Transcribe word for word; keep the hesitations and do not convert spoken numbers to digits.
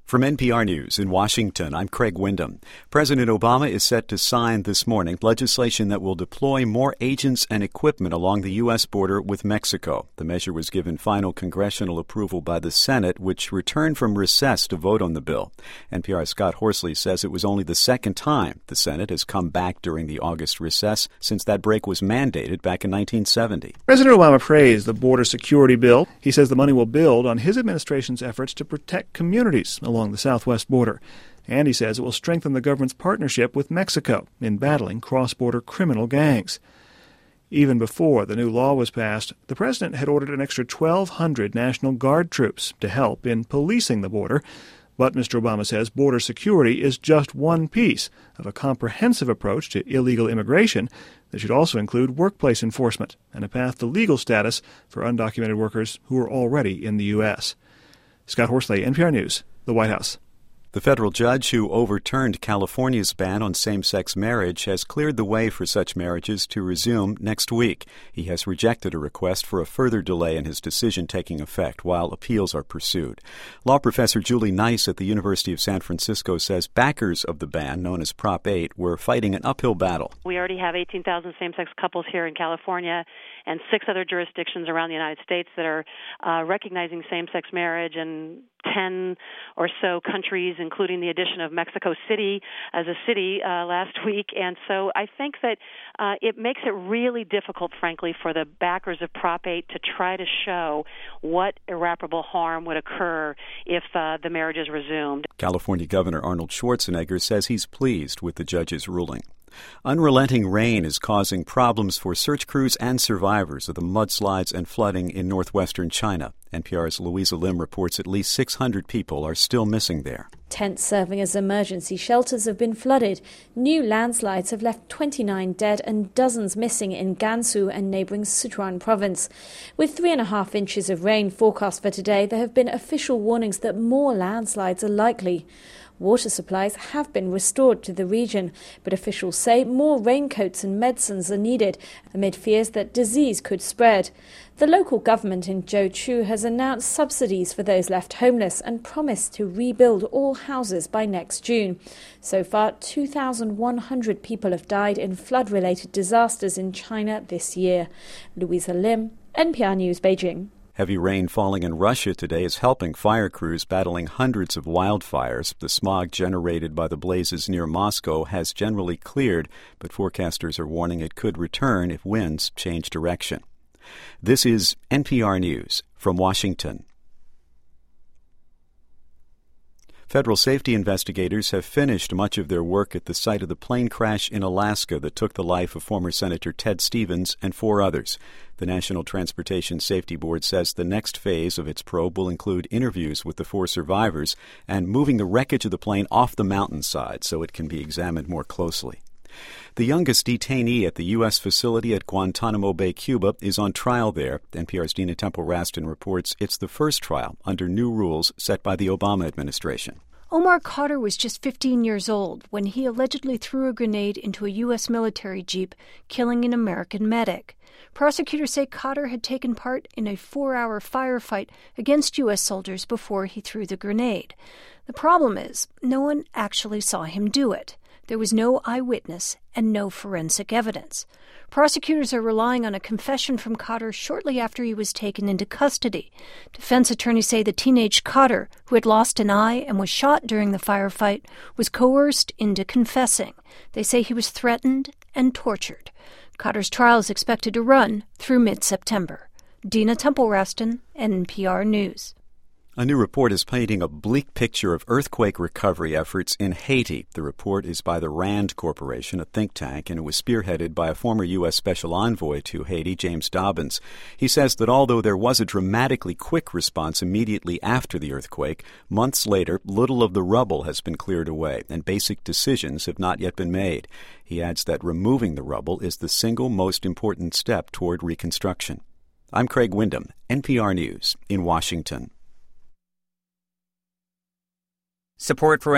From N P R News in Washington, I'm Craig Windham. President Obama is set to sign this morning legislation that will deploy more agents and equipment along the U S border with Mexico. The measure was given final congressional approval by the Senate, which returned from recess to vote on the bill. N P R's Scott Horsley says it was only the second time the Senate has come back during the August recess since that break was mandated back in nineteen seventy. President Obama praised the border security bill. He says the money will build on his administration's efforts to protect communities along the southwest border. And he says it will strengthen the government's partnership with Mexico in battling cross-border criminal gangs. Even before the new law was passed, the president had ordered an extra twelve hundred National Guard troops to help in policing the border. But Mister Obama says border security is just one piece of a comprehensive approach to illegal immigration that should also include workplace enforcement and a path to legal status for undocumented workers who are already in the U S. Scott Horsley, N P R News, the White House. The federal judge who overturned California's ban on same-sex marriage has cleared the way for such marriages to resume next week. He has rejected a request for a further delay in his decision taking effect while appeals are pursued. Law professor Julie Nice at the University of San Francisco says backers of the ban, known as Prop eight, were fighting an uphill battle. We already have eighteen thousand same-sex couples here in California and six other jurisdictions around the United States that are uh, recognizing same-sex marriage, and ten or so countries, including the addition of Mexico City as a city uh, last week. And so I think that uh, it makes it really difficult, frankly, for the backers of Prop eight to try to show what irreparable harm would occur if uh, the marriage is resumed. California Governor Arnold Schwarzenegger says he's pleased with the judge's ruling. Unrelenting rain is causing problems for search crews and survivors of the mudslides and flooding in northwestern China. N P R's Louisa Lim reports at least six hundred people are still missing there. Tents serving as emergency shelters have been flooded. New landslides have left twenty-nine dead and dozens missing in Gansu and neighbouring Sichuan province. With three and a half inches of rain forecast for today, there have been official warnings that more landslides are likely. Water supplies have been restored to the region, but officials say more raincoats and medicines are needed amid fears that disease could spread. The local government in Zhouchu has announced subsidies for those left homeless and promised to rebuild all houses by next June. So far, two thousand one hundred people have died in flood-related disasters in China this year. Louisa Lim, N P R News, Beijing. Heavy rain falling in Russia today is helping fire crews battling hundreds of wildfires. The smog generated by the blazes near Moscow has generally cleared, but forecasters are warning it could return if winds change direction. This is N P R News from Washington. Federal safety investigators have finished much of their work at the site of the plane crash in Alaska that took the life of former Senator Ted Stevens and four others. The National Transportation Safety Board says the next phase of its probe will include interviews with the four survivors and moving the wreckage of the plane off the mountainside so it can be examined more closely. The youngest detainee at the U S facility at Guantanamo Bay, Cuba, is on trial there. N P R's Dina Temple-Raston reports it's the first trial under new rules set by the Obama administration. Omar Khadr was just fifteen years old when he allegedly threw a grenade into a U S military jeep, killing an American medic. Prosecutors say Khadr had taken part in a four-hour firefight against U S soldiers before he threw the grenade. The problem is, no one actually saw him do it. There was no eyewitness and no forensic evidence. Prosecutors are relying on a confession from Khadr shortly after he was taken into custody. Defense attorneys say the teenage Khadr, who had lost an eye and was shot during the firefight, was coerced into confessing. They say he was threatened and tortured. Khadr's trial is expected to run through mid-September. Dina Temple-Raston, N P R News. A new report is painting a bleak picture of earthquake recovery efforts in Haiti. The report is by the RAND Corporation, a think tank, and it was spearheaded by a former U S Special Envoy to Haiti, James Dobbins. He says that although there was a dramatically quick response immediately after the earthquake, months later, little of the rubble has been cleared away, and basic decisions have not yet been made. He adds that removing the rubble is the single most important step toward reconstruction. I'm Craig Windham, N P R News, in Washington. Support for